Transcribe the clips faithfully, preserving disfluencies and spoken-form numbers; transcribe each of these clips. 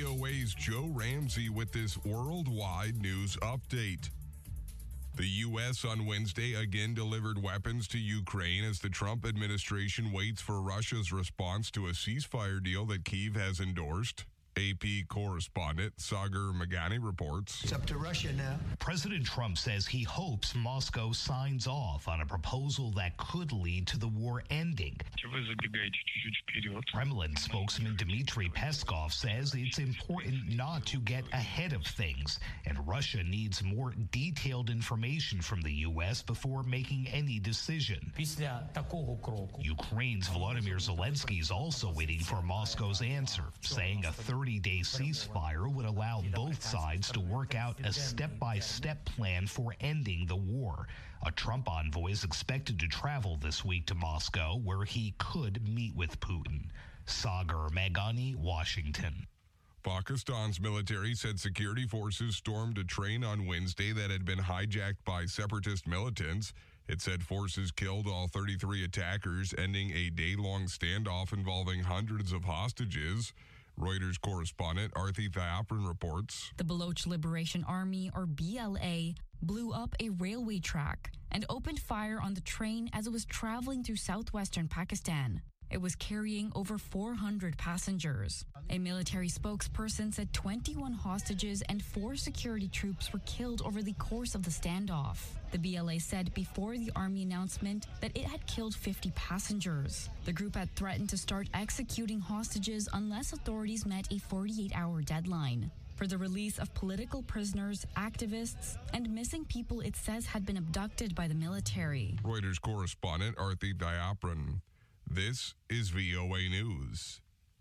O A's Joe Ramsey with this worldwide news update. The U S on Wednesday again delivered weapons to Ukraine as the Trump administration waits for Russia's response to a ceasefire deal that Kyiv has endorsed. A P correspondent Sagar Meghani reports. It's up to Russia now. President Trump says he hopes Moscow signs off on a proposal that could lead to the war ending. Kremlin spokesman Dmitry Peskov says it's important not to get ahead of things, and Russia needs more detailed information from the U S before making any decision. Ukraine's Volodymyr Zelensky is also waiting for Moscow's answer, saying a thirty-day ceasefire would allow both sides to work out a step-by-step plan for ending the war. A Trump envoy is expected to travel this week to Moscow, where he could meet with Putin. Sagar Meghani, Washington. Pakistan's military said security forces stormed a train on Wednesday that had been hijacked by separatist militants. It said forces killed all thirty-three attackers, ending a day-long standoff involving hundreds of hostages. Reuters correspondent Arthi Thayapran reports. The Baloch Liberation Army, or B L A, blew up a railway track and opened fire on the train as it was traveling through southwestern Pakistan. It was carrying over four hundred passengers. A military spokesperson said twenty-one hostages and four security troops were killed over the course of the standoff. The B L A said before the army announcement that it had killed fifty passengers. The group had threatened to start executing hostages unless authorities met a forty-eight hour deadline. For the release of political prisoners, activists, and missing people it says had been abducted by the military. Reuters correspondent Arthi Thayapran. This is V O A News.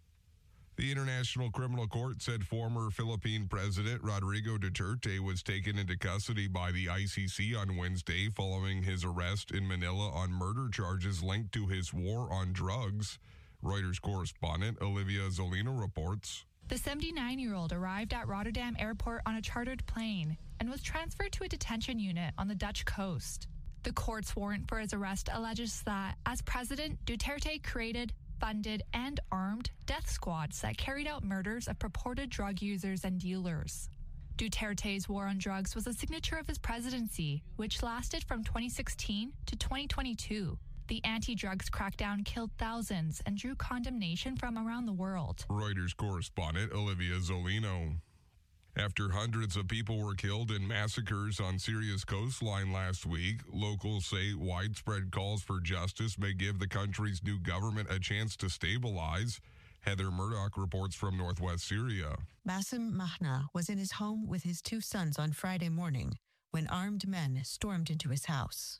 The International Criminal Court said former Philippine President Rodrigo Duterte was taken into custody by the I C C on Wednesday following his arrest in Manila on murder charges linked to his war on drugs. Reuters correspondent Olivia Zolino reports. The seventy-nine-year-old arrived at Rotterdam Airport on a chartered plane and was transferred to a detention unit on the Dutch coast. The court's warrant for his arrest alleges that, as president, Duterte created, funded, and armed death squads that carried out murders of purported drug users and dealers. Duterte's war on drugs was a signature of his presidency, which lasted from twenty sixteen to twenty twenty-two. The anti-drugs crackdown killed thousands and drew condemnation from around the world. Reuters correspondent Olivia Zolino. After hundreds of people were killed in massacres on Syria's coastline last week, locals say widespread calls for justice may give the country's new government a chance to stabilize. Heather Murdoch reports from northwest Syria. Bassem Mahna was in his home with his two sons on Friday morning when armed men stormed into his house.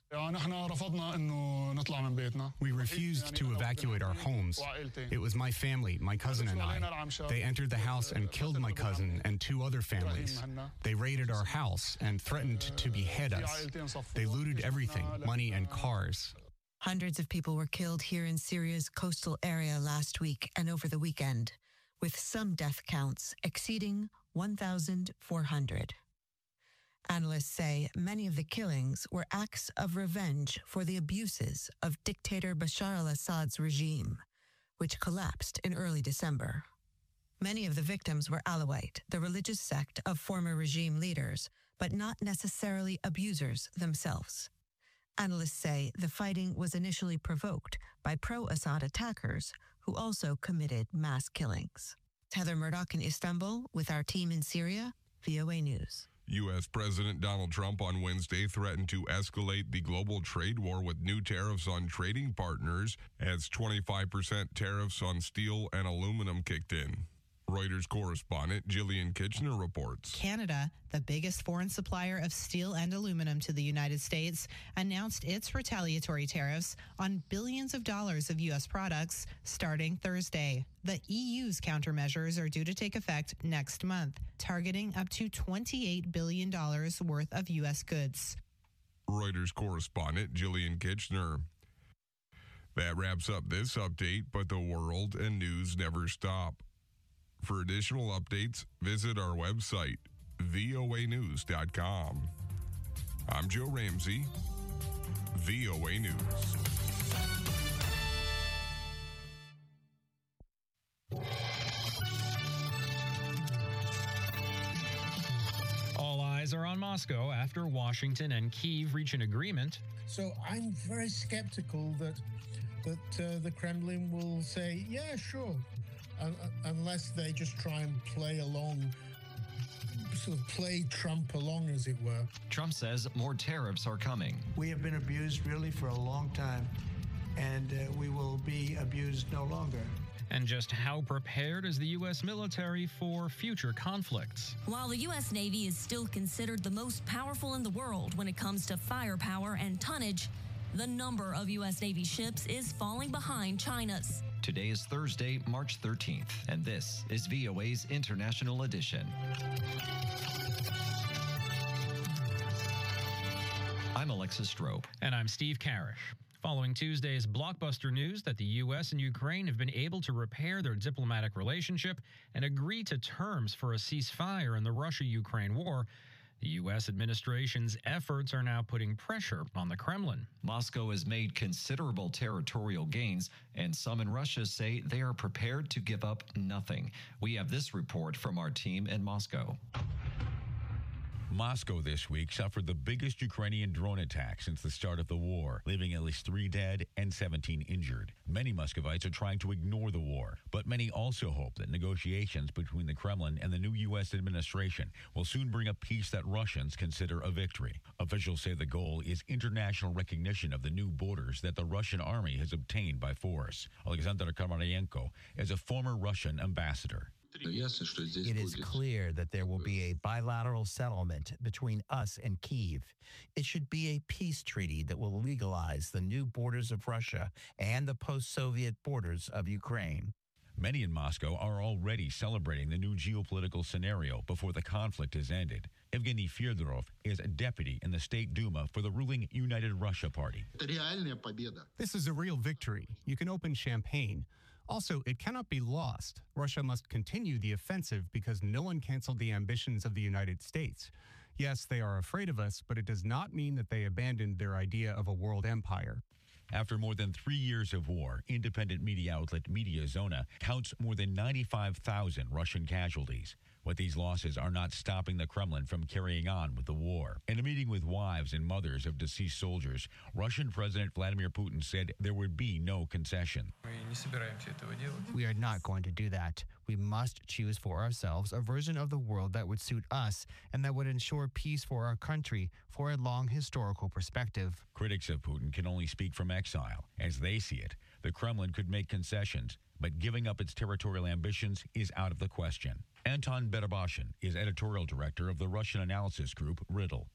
We refused to evacuate our homes. It was my family, my cousin and I. They entered the house and killed my cousin and two other families. They raided our house and threatened to behead us. They looted everything, money and cars. Hundreds of people were killed here in Syria's coastal area last week and over the weekend, with some death counts exceeding one thousand four hundred. Analysts say many of the killings were acts of revenge for the abuses of dictator Bashar al-Assad's regime, which collapsed in early December. Many of the victims were Alawite, the religious sect of former regime leaders, but not necessarily abusers themselves. Analysts say the fighting was initially provoked by pro-Assad attackers who also committed mass killings. Heather Murdoch in Istanbul with our team in Syria, V O A News. U S. President Donald Trump on Wednesday threatened to escalate the global trade war with new tariffs on trading partners as twenty-five percent tariffs on steel and aluminum kicked in. Reuters correspondent Jillian Kitchener reports. Canada, the biggest foreign supplier of steel and aluminum to the United States, announced its retaliatory tariffs on billions of dollars of U S products starting Thursday. The E U's countermeasures are due to take effect next month, targeting up to twenty-eight billion dollars worth of U S goods. Reuters correspondent Jillian Kitchener. That wraps up this update, but the world and news never stop. For additional updates, visit our website, V O A news dot com. I'm Joe Ramsey, V O A News. are on Moscow after Washington and Kyiv reach an agreement. So I'm very skeptical that that uh, the Kremlin will say, yeah, sure, uh, unless they just try and play along, sort of play Trump along, as it were. Trump says more tariffs are coming. We have been abused really for a long time, and uh, we will be abused no longer. And just how prepared is the U S military for future conflicts? While the U S Navy is still considered the most powerful in the world when it comes to firepower and tonnage, the number of U S Navy ships is falling behind China's. Today is Thursday, March thirteenth, and this is V O A's International Edition. I'm Alexis Strope. And I'm Steve Karish. Following Tuesday's blockbuster news that the U S and Ukraine have been able to repair their diplomatic relationship and agree to terms for a ceasefire in the Russia-Ukraine war, the U S administration's efforts are now putting pressure on the Kremlin. Moscow has made considerable territorial gains, and some in Russia say they are prepared to give up nothing. We have this report from our team in Moscow. Moscow this week suffered the biggest Ukrainian drone attack since the start of the war, leaving at least three dead and seventeen injured. Many Muscovites are trying to ignore the war, but many also hope that negotiations between the Kremlin and the new U S administration will soon bring a peace that Russians consider a victory. Officials say the goal is international recognition of the new borders that the Russian army has obtained by force. Alexander Karmaryenko is a former Russian ambassador. It is clear that there will be a bilateral settlement between us and Kyiv. It should be a peace treaty that will legalize the new borders of Russia and the post-Soviet borders of Ukraine. Many in Moscow are already celebrating the new geopolitical scenario before the conflict has ended. Evgeny Fyodorov is a deputy in the State Duma for the ruling United Russia Party. This is a real victory. You can open champagne. Also, it cannot be lost. Russia must continue the offensive because no one canceled the ambitions of the United States. Yes, they are afraid of us, but it does not mean that they abandoned their idea of a world empire. After more than three years of war, independent media outlet Mediazona counts more than ninety-five thousand Russian casualties. But these losses are not stopping the Kremlin from carrying on with the war. In a meeting with wives and mothers of deceased soldiers, Russian President Vladimir Putin said there would be no concession. We are not going to do that. We must choose for ourselves a version of the world that would suit us and that would ensure peace for our country for a long historical perspective. Critics of Putin can only speak from exile. As they see it, the Kremlin could make concessions, but giving up its territorial ambitions is out of the question. Anton Berabashin is editorial director of the Russian analysis group Riddle.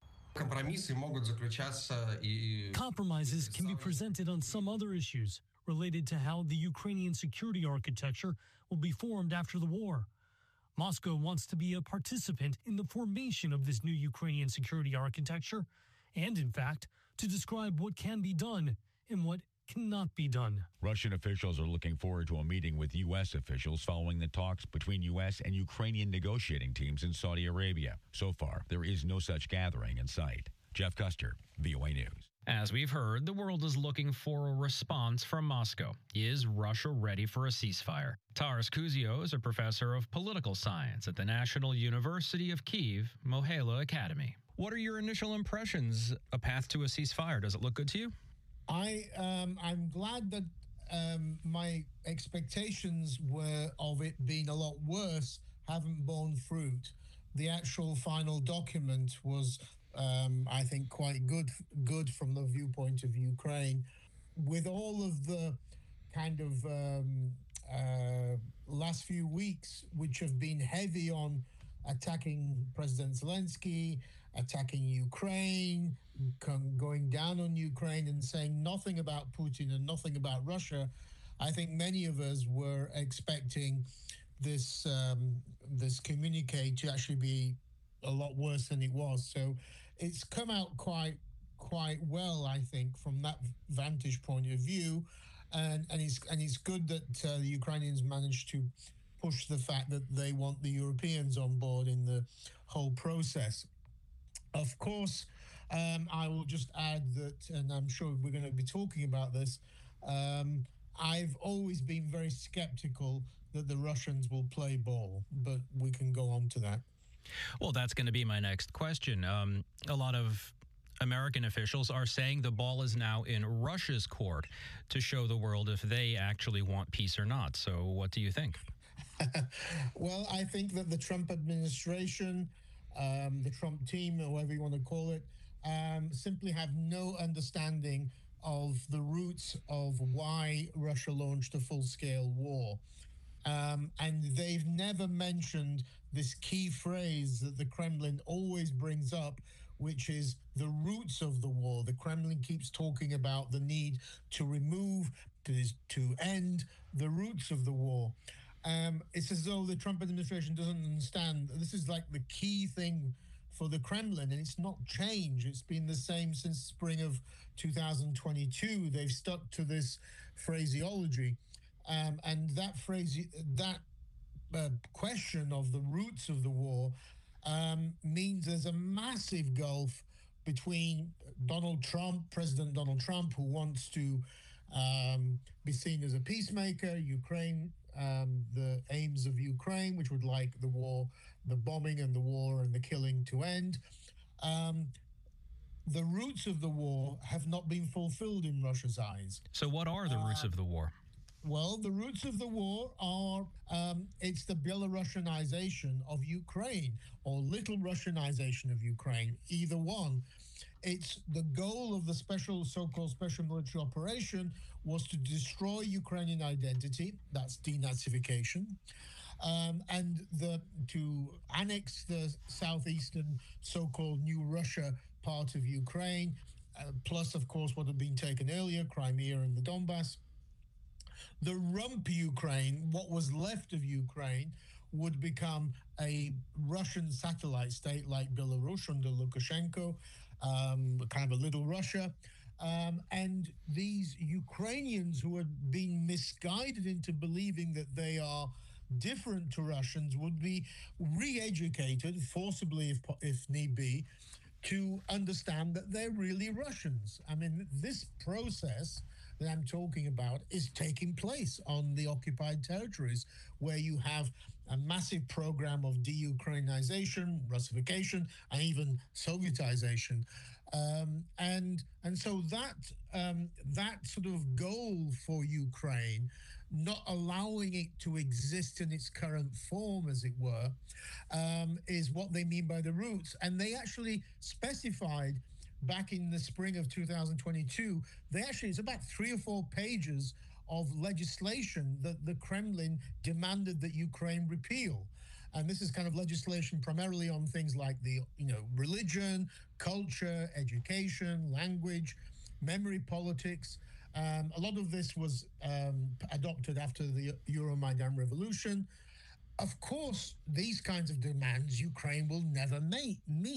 Compromises can be presented on some other issues related to how the Ukrainian security architecture will be formed after the war. Moscow wants to be a participant in the formation of this new Ukrainian security architecture and, in fact, to describe what can be done and what cannot be done. Russian officials are looking forward to a meeting with U S officials following the talks between U S and Ukrainian negotiating teams in Saudi Arabia. So far, there is no such gathering in sight. Jeff Custer, V O A News. As we've heard, the world is looking for a response from Moscow. Is Russia ready for a ceasefire? Taras Kuzio is a professor of political science at the National University of Kyiv, Mohyla Academy. What are your initial impressions? A path to a ceasefire, does it look good to you? I, um, I'm glad that um, my expectations were of it being a lot worse haven't borne fruit. The actual final document was, um, I think, quite good, good from the viewpoint of Ukraine. With all of the kind of um, uh, last few weeks, which have been heavy on attacking President Zelensky, attacking Ukraine, going down on Ukraine and saying nothing about Putin and nothing about Russia, I think many of us were expecting this um, this communique to actually be a lot worse than it was. So it's come out quite quite well, I think, from that vantage point of view, and and it's and it's good that uh, the Ukrainians managed to push the fact that they want the Europeans on board in the whole process. Of course, um, I will just add that, and I'm sure we're going to be talking about this, um, I've always been very skeptical that the Russians will play ball, but we can go on to that. Well, that's going to be my next question. Um, a lot of American officials are saying the ball is now in Russia's court to show the world if they actually want peace or not. So what do you think? Well, I think that the Trump administration, um, the Trump team, or whatever you want to call it, um, simply have no understanding of the roots of why Russia launched a full-scale war. Um, and they've never mentioned this key phrase that the Kremlin always brings up, which is the roots of the war. The Kremlin keeps talking about the need to remove, to, to end the roots of the war. Um, it's as though the Trump administration doesn't understand. This is like the key thing for the Kremlin, and it's not changed. It's been the same since spring of two thousand twenty-two. They've stuck to this phraseology. Um, and that phrase, that uh, question of the roots of the war um, means there's a massive gulf between Donald Trump, President Donald Trump, who wants to um, be seen as a peacemaker, Ukraine, um, the aims of Ukraine, which would like the war, the bombing and the war and the killing to end. Um, the roots of the war have not been fulfilled in Russia's eyes. So what are the roots uh, of the war? Well, the roots of the war are, um, it's the Belarusianization of Ukraine, or little Russianization of Ukraine, either one. It's the goal of the special, so-called special military operation was to destroy Ukrainian identity, that's denazification, um, and the to annex the southeastern so-called New Russia part of Ukraine, uh, plus, of course, what had been taken earlier, Crimea and the Donbass. The rump Ukraine, what was left of Ukraine, would become a Russian satellite state like Belarus under Lukashenko, um, kind of a little Russia. Um, and these Ukrainians who had been misguided into believing that they are different to Russians would be re-educated, forcibly if, if need be, to understand that they're really Russians. I mean, this process that I'm talking about is taking place on the occupied territories, where you have a massive program of de-Ukrainization, Russification, and even Sovietization. Um, and and so that um, that sort of goal for Ukraine, not allowing it to exist in its current form, as it were, um, is what they mean by the roots. And they actually specified back in the spring of two thousand twenty-two, they actually, it's about three or four pages of legislation that the Kremlin demanded that Ukraine repeal. And this is kind of legislation primarily on things like the, you know, religion, culture, education, language, memory politics. Um, a lot of this was um, adopted after the Euromaidan revolution. Of course, these kinds of demands Ukraine will never meet.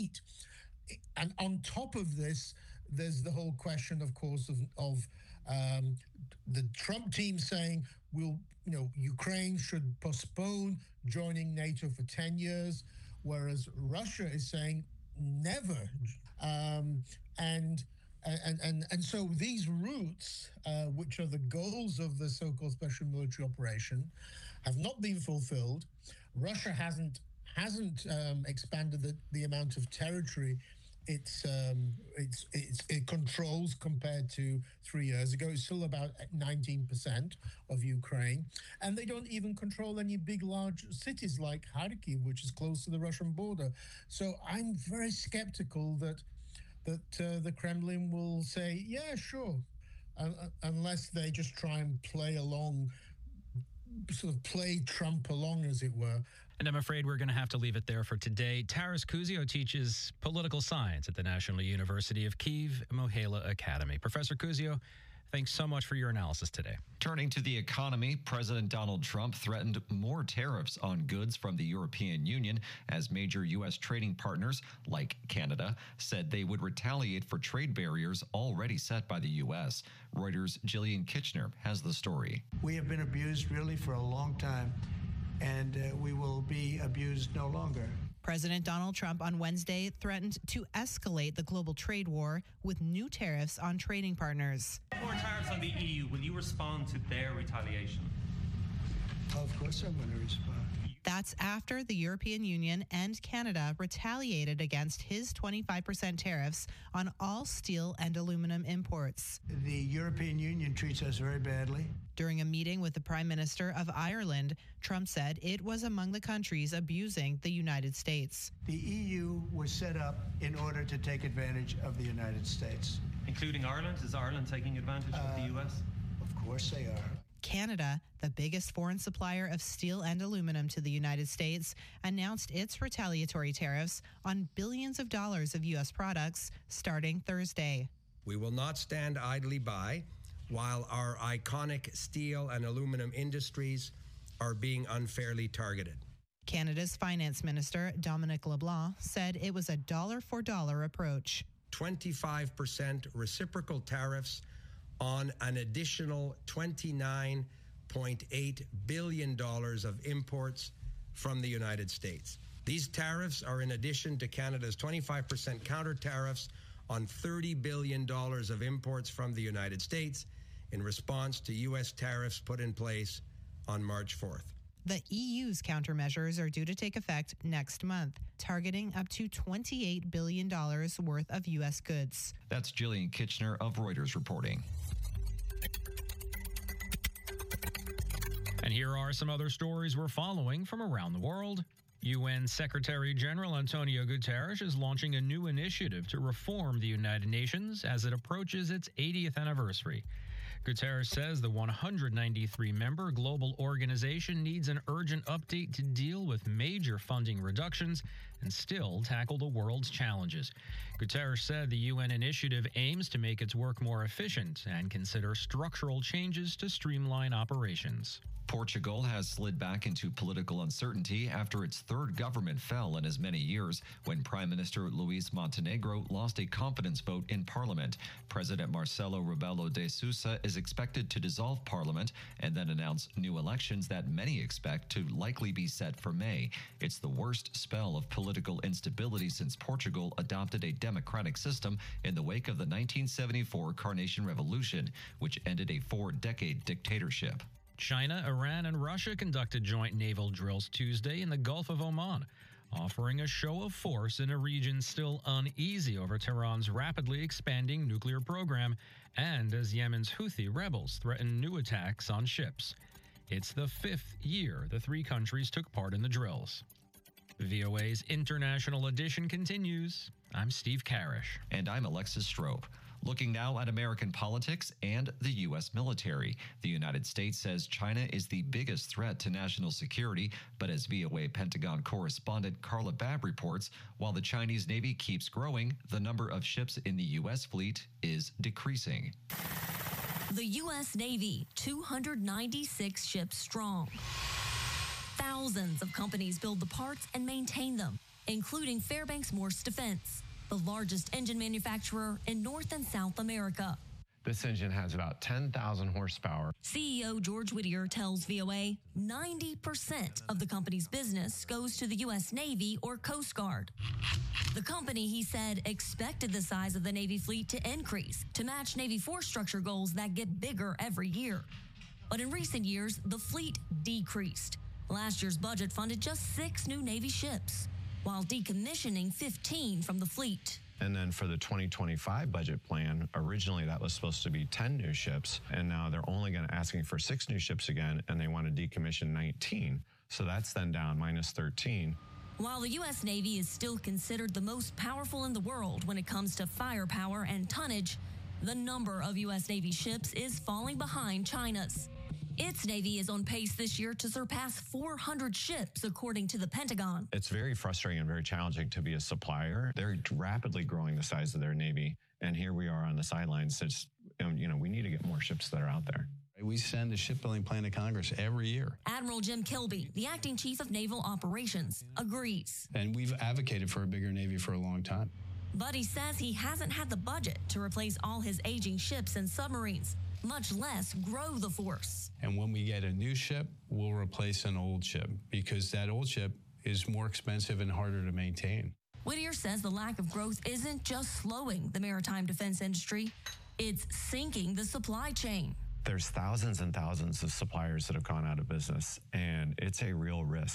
And on top of this, there's the whole question, of course, of, of um, the Trump team saying, we'll, you know, Ukraine should postpone joining NATO for ten years, whereas Russia is saying never. Um, and, and, and, and so these roots, uh, which are the goals of the so-called special military operation, have not been fulfilled. Russia hasn't hasn't um, expanded the, the amount of territory it's, um, it's, it's, it controls compared to three years ago. It's still about nineteen percent of Ukraine. And they don't even control any big, large cities like Kharkiv, which is close to the Russian border. So I'm very skeptical that, that uh, the Kremlin will say, yeah, sure, uh, unless they just try and play along, sort of play Trump along, as it were. And I'm afraid we're going to have to leave it there for today. Taras Kuzio teaches political science at the National University of Kyiv Mohyla Academy. Professor Kuzio, thanks so much for your analysis today. Turning to the economy, President Donald Trump threatened more tariffs on goods from the European Union as major U S trading partners, like Canada, said they would retaliate for trade barriers already set by the U S. Reuters' Jillian Kitchener has the story. We have been abused really for a long time, and uh, we will be abused no longer. President Donald Trump on Wednesday threatened to escalate the global trade war with new tariffs on trading partners. More tariffs on the E U. Will you respond to their retaliation? Of course I'm going to respond. That's after the European Union and Canada retaliated against his twenty-five percent tariffs on all steel and aluminum imports. The European Union treats us very badly. During a meeting with the Prime Minister of Ireland, Trump said it was among the countries abusing the United States. The E U was set up in order to take advantage of the United States. Including Ireland? Is Ireland taking advantage uh, of the U S? Of course they are. Canada, the biggest foreign supplier of steel and aluminum to the United States, announced its retaliatory tariffs on billions of dollars of U S products starting Thursday. We will not stand idly by while our iconic steel and aluminum industries are being unfairly targeted. Canada's Finance Minister, Dominic LeBlanc, said it was a dollar-for-dollar approach. twenty-five percent reciprocal tariffs on an additional twenty-nine point eight billion dollars of imports from the United States. These tariffs are in addition to Canada's twenty-five percent counter tariffs on thirty billion dollars of imports from the United States in response to U S tariffs put in place on March fourth. The E U's countermeasures are due to take effect next month, targeting up to twenty-eight billion dollars worth of U S goods. That's Jillian Kitchener of Reuters reporting. And here are some other stories we're following from around the world. U N Secretary General Antonio Guterres is launching a new initiative to reform the United Nations as it approaches its eightieth anniversary. Guterres says the one hundred ninety-three member global organization needs an urgent update to deal with major funding reductions and still tackle the world's challenges. Guterres said the U N initiative aims to make its work more efficient and consider structural changes to streamline operations. Portugal has slid back into political uncertainty after its third government fell in as many years when Prime Minister Luís Montenegro lost a confidence vote in parliament. President Marcelo Rebelo de Sousa is expected to dissolve parliament and then announce new elections that many expect to likely be set for May. It's the worst spell of political instability since Portugal adopted a democratic system in the wake of the nineteen seventy-four Carnation Revolution, which ended a four-decade dictatorship. China, Iran, and Russia conducted joint naval drills Tuesday in the Gulf of Oman, offering a show of force in a region still uneasy over Tehran's rapidly expanding nuclear program and as Yemen's Houthi rebels threaten new attacks on ships. It's the fifth year the three countries took part in the drills. V O A's International Edition continues. I'm Steve Karish. And I'm Alexis Strope. Looking now at American politics and the U S military. The United States says China is the biggest threat to national security, but as V O A Pentagon correspondent Carla Babb reports, while the Chinese Navy keeps growing, the number of ships in the U S fleet is decreasing. The U S Navy, two hundred ninety-six ships strong. Thousands of companies build the parts and maintain them, including Fairbanks Morse Defense, the largest engine manufacturer in North and South America. This engine has about ten thousand horsepower. C E O George Whittier tells V O A ninety percent of the company's business goes to the U S Navy or Coast Guard. The company, he said, expected the size of the Navy fleet to increase to match Navy force structure goals that get bigger every year. But in recent years, the fleet decreased. Last year's budget funded just six new Navy ships, while decommissioning fifteen from the fleet. And then for the twenty twenty-five budget plan, originally that was supposed to be ten new ships, and now they're only going to asking for six new ships again, and they want to decommission nineteen. So that's then down minus thirteen. While the U S Navy is still considered the most powerful in the world when it comes to firepower and tonnage, the number of U S Navy ships is falling behind China's. Its Navy is on pace this year to surpass four hundred ships, according to the Pentagon. It's very frustrating and very challenging to be a supplier. They're rapidly growing the size of their Navy, and here we are on the sidelines. It's, you know, we need to get more ships that are out there. We send a shipbuilding plan to Congress every year. Admiral Jim Kilby, the acting chief of naval operations, agrees. And we've advocated for a bigger Navy for a long time. But he says he hasn't had the budget to replace all his aging ships and submarines, much less grow the force. And when we get a new ship, we'll replace an old ship because that old ship is more expensive and harder to maintain. Whittier says the lack of growth isn't just slowing the maritime defense industry, it's sinking the supply chain. There's thousands and thousands of suppliers that have gone out of business, and it's a real risk.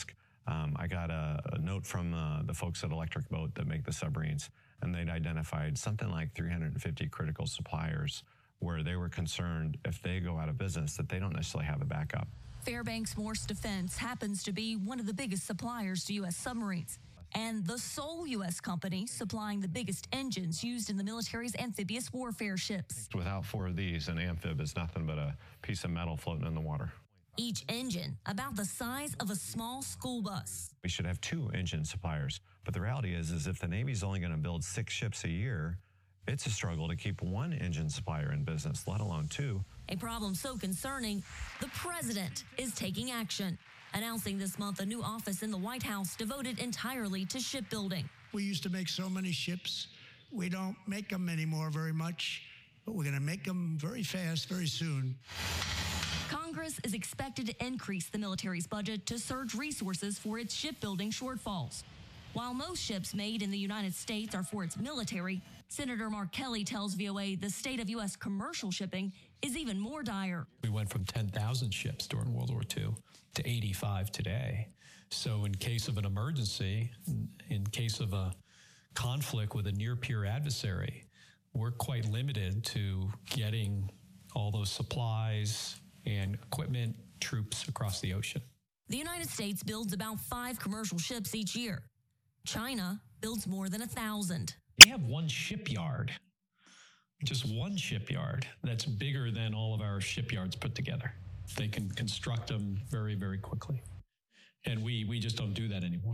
Um, I got a, a note from uh, the folks at Electric Boat that make the submarines, and they'd identified something like three hundred fifty critical suppliers where they were concerned if they go out of business that they don't necessarily have a backup. Fairbanks Morse Defense happens to be one of the biggest suppliers to U S submarines and the sole U S company supplying the biggest engines used in the military's amphibious warfare ships. Without four of these, an amphib is nothing but a piece of metal floating in the water. Each engine about the size of a small school bus. We should have two engine suppliers, but the reality is, is if the Navy's only going to build six ships a year, it's a struggle to keep one engine supplier in business, let alone two. A problem so concerning, the president is taking action, announcing this month a new office in the White House devoted entirely to shipbuilding. We used to make so many ships. We don't make them anymore very much, but we're going to make them very fast, very soon. Congress is expected to increase the military's budget to surge resources for its shipbuilding shortfalls. While most ships made in the United States are for its military, Senator Mark Kelly tells V O A the state of U S commercial shipping is even more dire. We went from ten thousand ships during World War Two to eighty-five today. So in case of an emergency, in case of a conflict with a near-peer adversary, we're quite limited to getting all those supplies and equipment, troops across the ocean. The United States builds about five commercial ships each year. China builds more than a thousand. They have one shipyard, just one shipyard that's bigger than all of our shipyards put together. They can construct them very, very quickly. And we, we just don't do that anymore.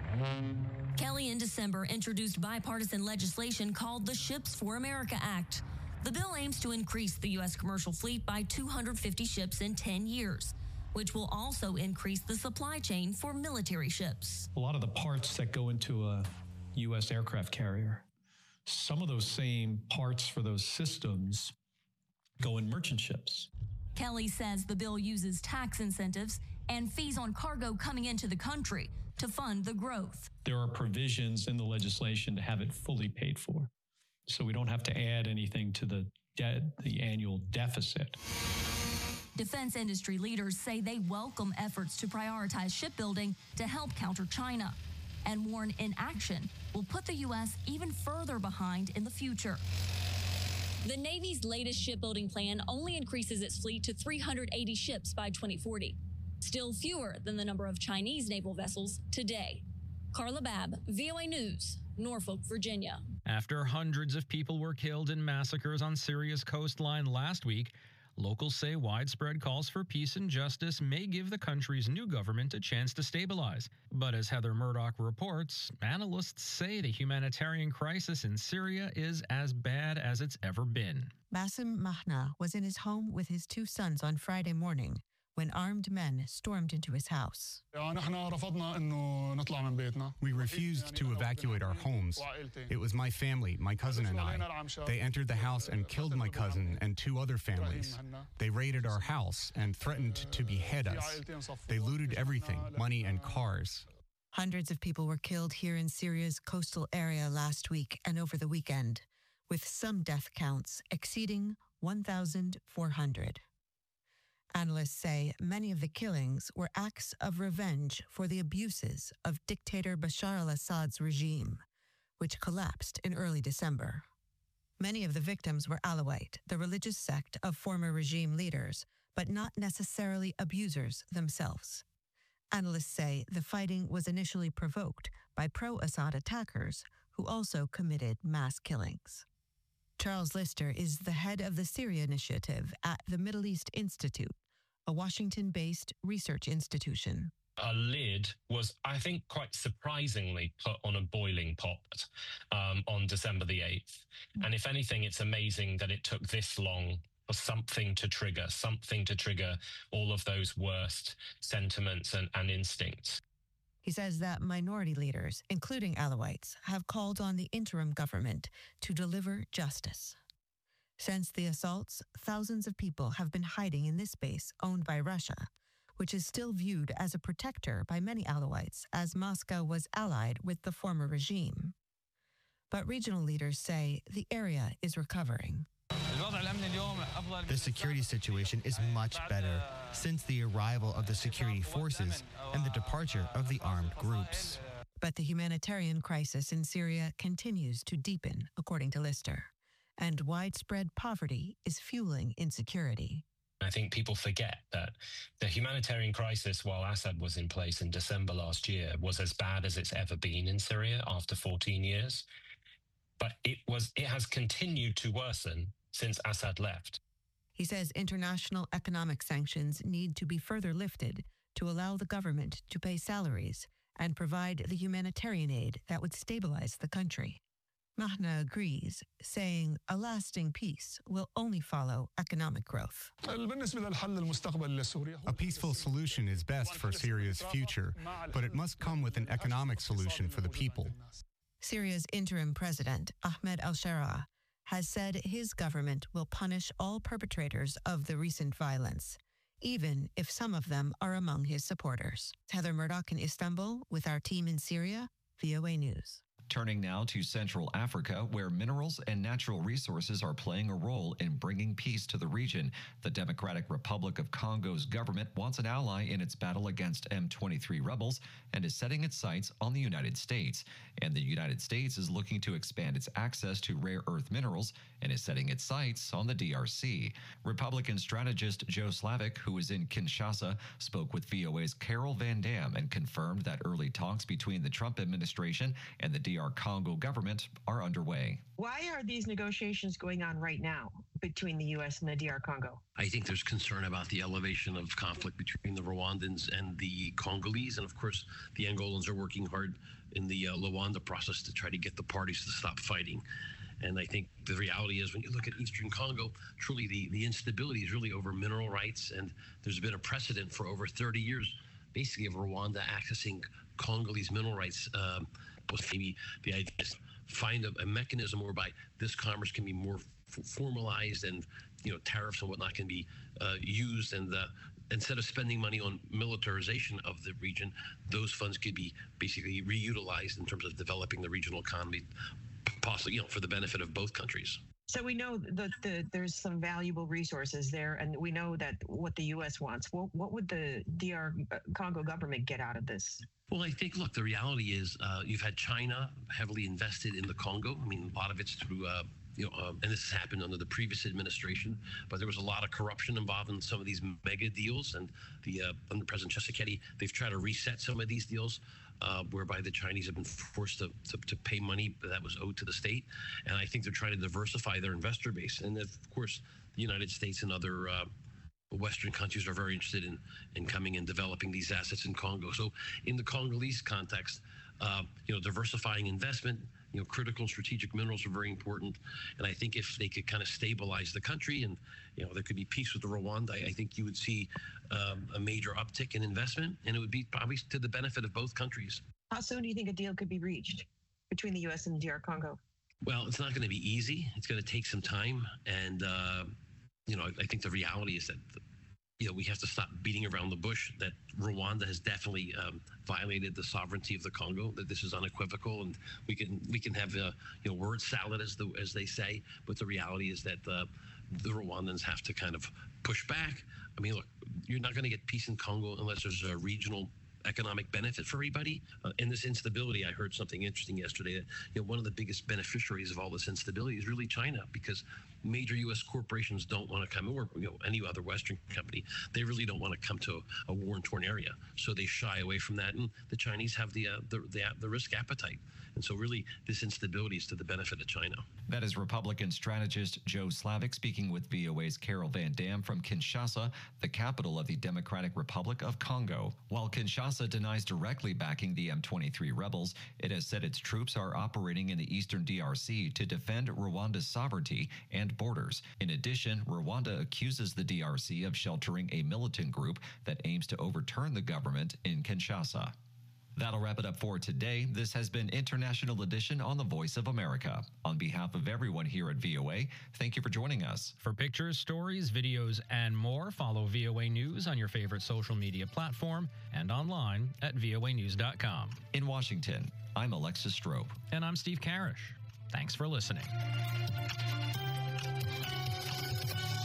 Kelly in December introduced bipartisan legislation called the Ships for America Act. The bill aims to increase the U S commercial fleet by two hundred fifty ships in ten years, which will also increase the supply chain for military ships. A lot of the parts that go into a U S aircraft carrier, some of those same parts for those systems go in merchant ships. Kelly says the bill uses tax incentives and fees on cargo coming into the country to fund the growth. There are provisions in the legislation to have it fully paid for, so we don't have to add anything to the debt, the annual deficit. Defense industry leaders say they welcome efforts to prioritize shipbuilding to help counter China, and warn inaction will put the U S even further behind in the future. The Navy's latest shipbuilding plan only increases its fleet to three hundred eighty ships by twenty forty, still fewer than the number of Chinese naval vessels today. Carla Babb, V O A News, Norfolk, Virginia. After hundreds of people were killed in massacres on Syria's coastline last week, locals say widespread calls for peace and justice may give the country's new government a chance to stabilize. But as Heather Murdoch reports, analysts say the humanitarian crisis in Syria is as bad as it's ever been. Bassem Mahna was in his home with his two sons on Friday morning when armed men stormed into his house. We refused to evacuate our homes. It was my family, my cousin and I. They entered the house and killed my cousin and two other families. They raided our house and threatened to behead us. They looted everything, money and cars. Hundreds of people were killed here in Syria's coastal area last week and over the weekend, with some death counts exceeding one thousand four hundred. Analysts say many of the killings were acts of revenge for the abuses of dictator Bashar al-Assad's regime, which collapsed in early December. Many of the victims were Alawite, the religious sect of former regime leaders, but not necessarily abusers themselves. Analysts say the fighting was initially provoked by pro-Assad attackers who also committed mass killings. Charles Lister is the head of the Syria Initiative at the Middle East Institute, a Washington-based research institution. A lid was, I think, quite surprisingly put on a boiling pot um, on December the eighth. And if anything, it's amazing that it took this long for something to trigger, something to trigger all of those worst sentiments and, and instincts. He says that minority leaders, including Alawites, have called on the interim government to deliver justice. Since the assaults, thousands of people have been hiding in this base owned by Russia, which is still viewed as a protector by many Alawites as Moscow was allied with the former regime. But regional leaders say the area is recovering. The security situation is much better since the arrival of the security forces and the departure of the armed groups. But the humanitarian crisis in Syria continues to deepen, according to Lister, and widespread poverty is fueling insecurity. I think people forget that the humanitarian crisis while Assad was in place in December last year was as bad as it's ever been in Syria after fourteen years. But it was it has continued to worsen since Assad left. He says international economic sanctions need to be further lifted to allow the government to pay salaries and provide the humanitarian aid that would stabilize the country. Mahna agrees, saying a lasting peace will only follow economic growth. A peaceful solution is best for Syria's future, but it must come with an economic solution for the people. Syria's interim president, Ahmed al-Sharaa, has said his government will punish all perpetrators of the recent violence, even if some of them are among his supporters. Heather Murdoch in Istanbul with our team in Syria, V O A News. Turning now to Central Africa, where minerals and natural resources are playing a role in bringing peace to the region. The Democratic Republic of Congo's government wants an ally in its battle against M twenty-three rebels and is setting its sights on the United States. And the United States is looking to expand its access to rare earth minerals and is setting its sights on the D R C. Republican strategist Joe Slavic, who is in Kinshasa, spoke with V O A's Carol Van Dam and confirmed that early talks between the Trump administration and the D R C Congo government are underway. Why are these negotiations going on right now between the U S and the D R Congo? I think there's concern about the elevation of conflict between the Rwandans and the Congolese. And of course, the Angolans are working hard in the uh, Luanda process to try to get the parties to stop fighting. And I think the reality is when you look at Eastern Congo, truly the, the instability is really over mineral rights. And there's been a precedent for over thirty years, basically, of Rwanda accessing Congolese mineral rights. Um, maybe the idea is find a, a mechanism whereby this commerce can be more f- formalized and, you know, tariffs and whatnot can be uh, used. And the, instead of spending money on militarization of the region, those funds could be basically reutilized in terms of developing the regional economy, possibly, you know, for the benefit of both countries. So we know that the, there's some valuable resources there, and we know that what the U S wants. Well, what would the D R Congo government get out of this? Well, I think, look, the reality is uh, you've had China heavily invested in the Congo. I mean, a lot of it's through, uh, you know, uh, and this has happened under the previous administration, but there was a lot of corruption involved in some of these mega deals. And the uh, under President Tshisekedi, they've tried to reset some of these deals. Uh, whereby the Chinese have been forced to, to, to pay money that was owed to the state. And I think they're trying to diversify their investor base. And of course, the United States and other uh, Western countries are very interested in, in coming and developing these assets in Congo. So in the Congolese context, uh, you know, diversifying investment, you know, critical and strategic minerals are very important. And I think if they could kind of stabilize the country and, you know, there could be peace with the Rwanda, I think you would see um, a major uptick in investment, and it would be probably to the benefit of both countries. How soon do you think a deal could be reached between the U S and the D R Congo? Well, it's not going to be easy. It's going to take some time. And, uh, you know, I think the reality is that, the, you know, we have to stop beating around the bush, that Rwanda has definitely um, violated the sovereignty of the Congo, that this is unequivocal, and we can we can have a, you know, word salad, as the as they say, but the reality is that uh, the Rwandans have to kind of push back. I mean, look, you're not going to get peace in Congo unless there's a regional economic benefit for everybody. Uh, and this instability, I heard something interesting yesterday, that, you know, one of the biggest beneficiaries of all this instability is really China, because major U S corporations don't want to come, or, you know, any other Western company, they really don't want to come to a, a war-torn area. So they shy away from that, and the Chinese have the, uh, the, the, the risk appetite. And so really, this instability is to the benefit of China. That is Republican strategist Joe Slavic speaking with V O A's Carol Van Dam from Kinshasa, the capital of the Democratic Republic of Congo. While Kinshasa denies directly backing the M twenty-three rebels, it has said its troops are operating in the eastern D R C to defend Rwanda's sovereignty and borders. In addition, Rwanda accuses the D R C of sheltering a militant group that aims to overturn the government in Kinshasa. That'll wrap it up for today. This has been International Edition on the Voice of America. On behalf of everyone here at V O A, thank you for joining us. For pictures, stories, videos, and more, follow V O A News on your favorite social media platform and online at V O A news dot com. In Washington, I'm Alexis Strope. And I'm Steve Karish. Thanks for listening.